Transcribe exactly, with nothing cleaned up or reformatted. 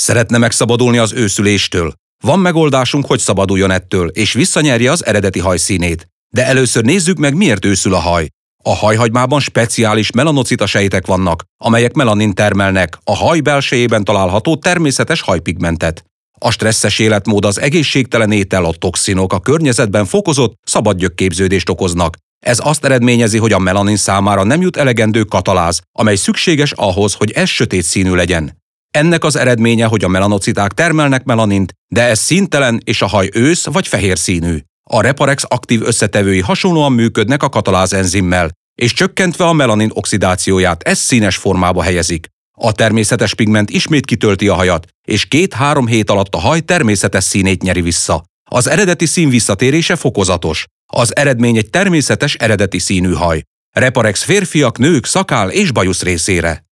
Szeretne megszabadulni az őszüléstől. Van megoldásunk, hogy szabaduljon ettől, és visszanyerje az eredeti hajszínét. De először nézzük meg, miért őszül a haj. A hajhagymában speciális melanocita sejtek vannak, amelyek melanin termelnek, a haj belsejében található természetes hajpigmentet. A stresszes életmód, az egészségtelen étel, a toxinok a környezetben fokozott szabadgyökképződést okoznak. Ez azt eredményezi, hogy a melanin számára nem jut elegendő kataláz, amely szükséges ahhoz, hogy ez sötét színű legyen. Ennek az eredménye, hogy a melanociták termelnek melanint, de ez színtelen és a haj ősz vagy fehér színű. A Reparex aktív összetevői hasonlóan működnek a kataláz enzimmel, és csökkentve a melanin oxidációját ez színes formába helyezik. A természetes pigment ismét kitölti a hajat, és két-három hét alatt a haj természetes színét nyeri vissza. Az eredeti szín visszatérése fokozatos. Az eredmény egy természetes eredeti színű haj. Reparex férfiak, nők, szakál és bajusz részére.